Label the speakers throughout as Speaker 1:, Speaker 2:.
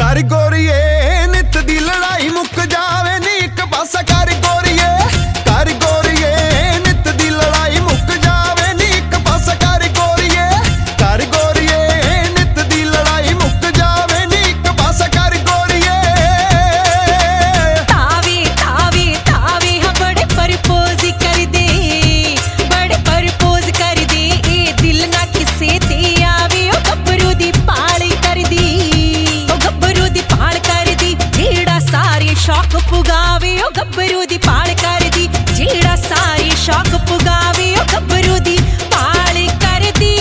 Speaker 1: कर गोरीए नित दी लड़ाई मुक जावे नी एक पासा कर गोरीए नित दी लड़ाई मुक जावे नी एक पासा कर गोरीए नित दी लड़ाई मुक जावे नी एक पासा कर गोरीए
Speaker 2: तावे तावे तावे हाँ बड़े परपोज कर दे ए दिल ना किसे ते आवे ओ गब्बरू दी पाल कर दी सारे शौक पुगावे ओ गब्बरू दी पाल कर दी जेड़ा सारे शौक पुगावे ओ गब्बरू दी पाल कर दी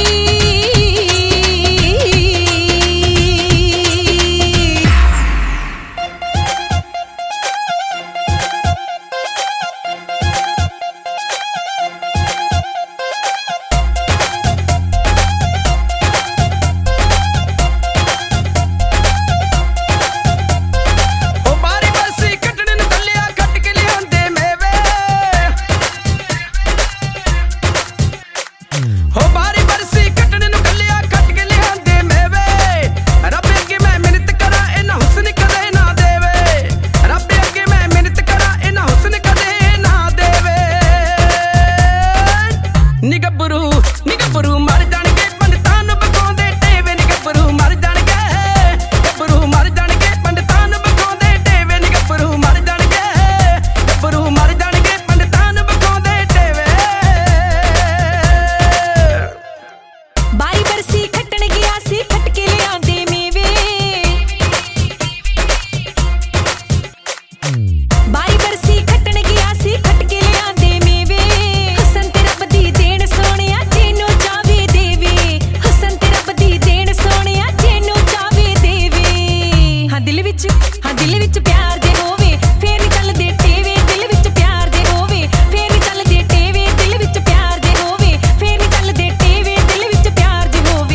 Speaker 2: दिल विच प्यार जे होवे फेर नहीं चलदे टेवे दिल विच प्यार जे होवे फेर नहीं चलदे टेवे दिल विच प्यार जे होवे फेर नहीं चलदे टेवे दिल विच प्यार जे होवे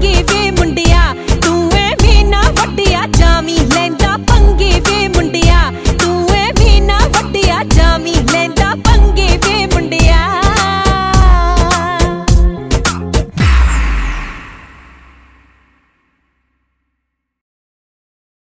Speaker 2: ਵੇ ਮੁੰਡਿਆ